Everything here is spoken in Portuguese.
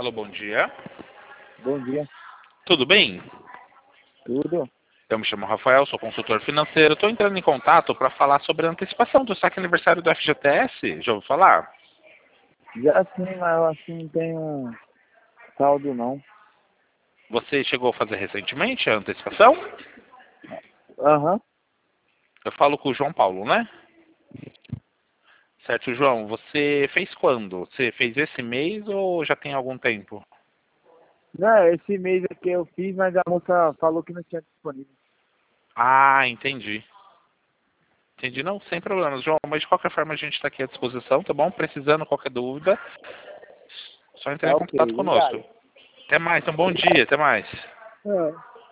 Alô, bom dia. Bom dia. Tudo bem? Tudo? Eu me chamo Rafael, sou consultor financeiro. Estou entrando em contato para falar sobre a antecipação do saque aniversário do FGTS. Já ouviu falar? Já sim, mas eu acho que não tem um saldo não. Você chegou a fazer recentemente a antecipação? Aham. Eu falo com o João Paulo, né? Certo, João. Você fez quando? Você fez esse mês ou já tem algum tempo? Não, esse mês aqui eu fiz, mas a moça falou que não tinha disponível. Ah, entendi. Entendi, não, sem problemas, João. Mas de qualquer forma a gente está aqui à disposição, tá bom? Precisando, qualquer dúvida, só entrar Tá em ok, contato conosco. obrigado. Até mais, um bom dia, até mais. É.